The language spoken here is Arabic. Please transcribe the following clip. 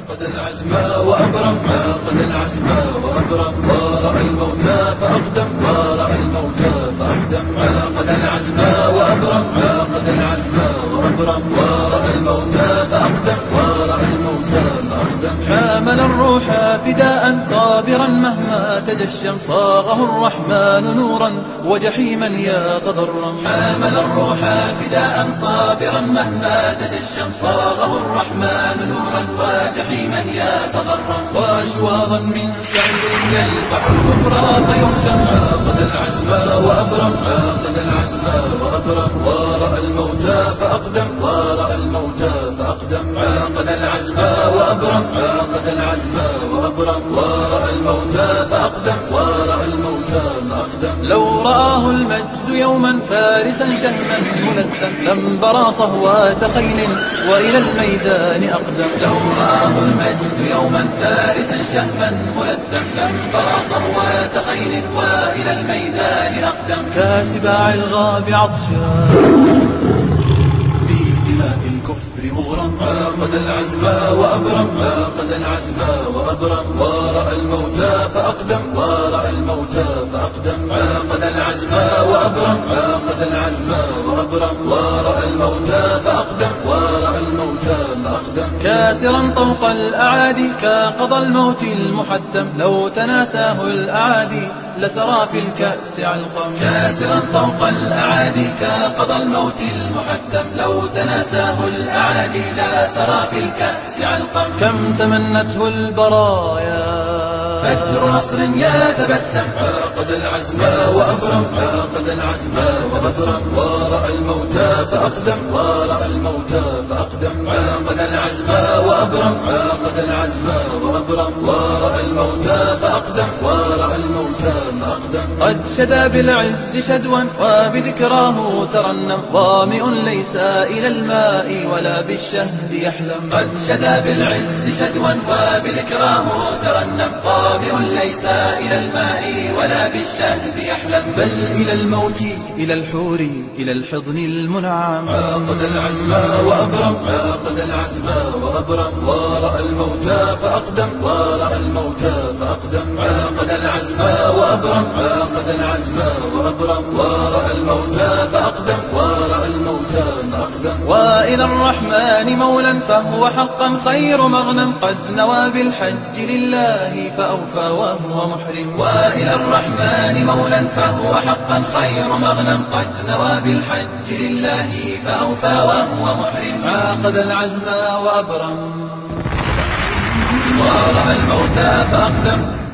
عاقد العزم وأبرم، عاقد العزم وأبرم، ورأى الموتى فأقدم، ورأى الموتى فأقدم. عاقد العزم وأبرم، عاقد العزم وأبرم، ورأى الموتى فأقدم، ورأى الموتى فأقدم. حامل الروح فداء صابرا مهما تجشم، صاغه الرحمن نورا وجحيما يتضرم. حامل الروح فداء صابرا مهما تجشم، صاغه الرحمن نورا وجحيما يتضرم. وأشواظا من سعير يلفح الكفر فيهزم. عاقد العزم وأبرم، عاقد العزم وأبرم، ورأى الموتى فأقدم، ورأى الموتى فأقدم. عاقد العزم وأبرم، عاقد العزم وأبرم، ورأى الموتى فأقدم، ورأى الموتى فأقدم. لو رآه المجد يوما فارسا شهما ملثا، لم برى صهوات خيل وإلى الميدان أقدم. لو رآه المجد يوما فارسا شهما ملثا، لم برى صهوات خيل وإلى الميدان أقدم. كاسباع الغاب عطشا بدماء الكفر مغرم. عاقد العزم وأبرم، عاقد العزم وأبرم، ورأى الموتى فأقدم، ورأى الموتى فأقدم. عاقد العزم وأبرم، عاقد العزم وأبرم، ورأى الموتى فأقدم، ورأى الموتى فأقدم. كاسرا طوق الأعادي كقضى الموت المحتم، لو تناساه الأعادي لسرى في الكأس علقم. كاسرا طوق الأعادي كقضى الموت المحتم، لو تناساه الأعادي لسرى في الكأس علقم. كم تمنته البرايا فجر نصر يتبسم. عاقد العزم وأبرم، عاقد العزم وأبرم، ورأى الموتى فأقدم، ورأى الموتى فأقدم. عاقد العزم وأبرم، عاقد العزم وأبرم، ورأى الموتى فأقدم، ورأى الموتى فأقدم. قد شدا بالعز شدوا وبذكراه ترنم، ظامئ ليس إلى الماء ولا بالشهد يحلم. قد شدا بالعز شدوا وبذكراه ترنم، ظامئ ليس إلى الماء ولا بالشهد يحلم. بل إلى الموت إلى الحور إلى الحضن المنعم. عاقد العزم وأبرم، عاقد العزم وأبرم، ورأى الموتى فأقدم، ورأى الموتى فأقدم. عاقد العزم وأبرم، عاقد العزم وأبرم، ورأى الموتى فأقدم، ورأى الموتى فأقدم. وإلى الرحمن مولا فهو حقا خير مغنم، قد نوى بالحج لله فأوفى وهو محرم. وإلى الرحمن مولا فهو حقا خير مغنم، قد نوى بالحج لله فأوفى وهو محرم. عاقد العزم وأبرم، ورأى الموتى فأقدم.